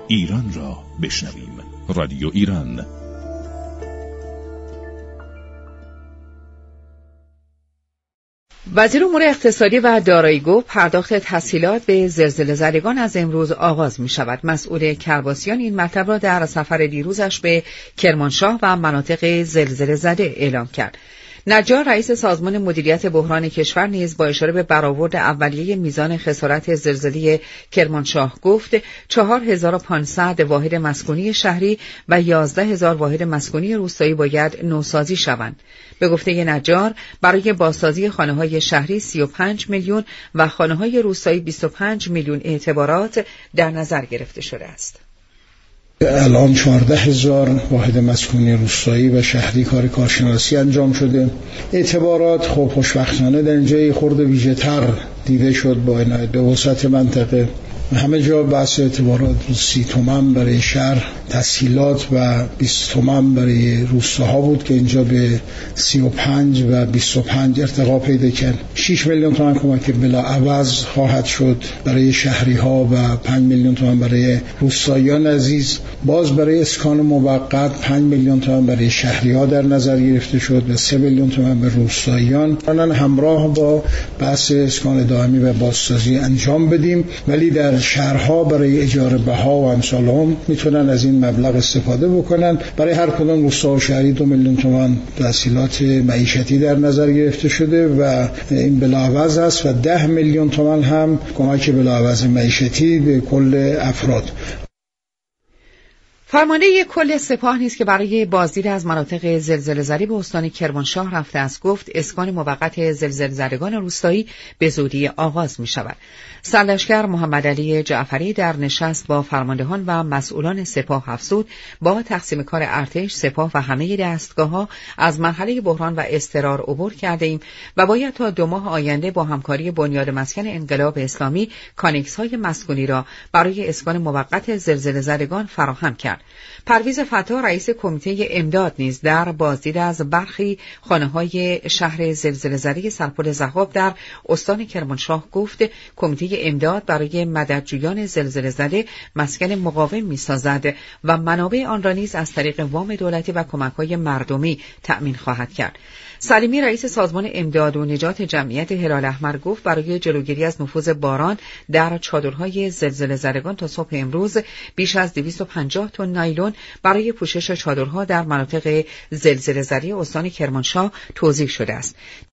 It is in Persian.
ایران را بشنویم. رادیو ایران. وزیر امور اقتصادی و دارایی گفت پرداخت تسهیلات به زلزله‌زدگان از امروز آغاز می شود. مسئول کرباسیان این مطلب را در سفر دیروزش به کرمانشاه و مناطق زلزله زده اعلام کرد. نجار رئیس سازمان مدیریت بحران کشور نیز با اشاره به برآورد اولیه میزان خسارت زلزله کرمانشاه گفت 4500 واحد مسکونی شهری و 11000 واحد مسکونی روستایی باید نوسازی شوند. به گفته نجار برای بازسازی خانه‌های شهری 35 میلیون و خانه‌های روستایی 25 میلیون اعتبارات در نظر گرفته شده است. الان 14000 واحد مسکونی روستایی و شهری کارشناسی انجام شده. اعتبارات خب خوشبختانه در اینجا خورده ویژه‌تر دیده شد با عنایت به وسعت منطقه. همه جا بحث اعتبارات 30 تومن برای شهر تسهیلات و 20 تومن برای روستاها بود که اینجا به 35 و 25 ارتقا پیدا کرد. 6 میلیون تومان کمک بلاعوض خواهد شد برای شهری ها و 5 میلیون تومان برای روستاییان عزیز. باز برای اسکان موقت 5 میلیون تومان برای شهری ها در نظر گرفته شد و 3 میلیون تومان به روستاییان. الان همراه با بحث اسکان دائمی و بازسازی انجام بدیم، ولی در شهرها برای اجاره بها و امثال هم میتونن از این مبلغ استفاده بکنن. برای هر کدام روستا و شهری 2 میلیون تومان تسهیلات معیشتی در نظر گرفته شده و این بلاعوض است و 10 میلیون تومان هم کمک بلاعوض معیشتی به کل افراد. فرمانده کل سپاه نیز که برای بازدید از مناطق زلزله‌زده به استان کرمانشاه رفته است گفت اسکان موقت زلزله‌زدگان روستایی به زودی آغاز می شود. سرلشکر محمد علی جعفری در نشست با فرماندهان و مسئولان سپاه افزود با تقسیم کار ارتش، سپاه و همه دستگاه‌ها از مرحله بحران و اضطرار عبور کرده‌ایم و باید تا 2 ماه آینده با همکاری بنیاد مسکن انقلاب اسلامی کانکس‌های مسکونی را برای اسکان موقت زلزله‌زدگان فراهم کرد. پرویز فتا رئیس کمیته امداد نیز در بازدید از برخی خانه‌های شهر زلزله‌زده سرپل ضحاب در استان کرمانشاه گفت کمیته امداد برای مددجویان زلزله‌زده مسکن مقاوم می‌سازد و منابع آن را نیز از طریق وام دولتی و کمک‌های مردمی تأمین خواهد کرد. سلیمی رئیس سازمان امداد و نجات جمعیت هلال احمر گفت برای جلوگیری از نفوذ باران در چادرهای زلزله‌زدگان تا صبح امروز بیش از 250 تن نایلون برای پوشش چادرها در مناطق زلزله‌زده استان کرمانشاه توزیع شده است.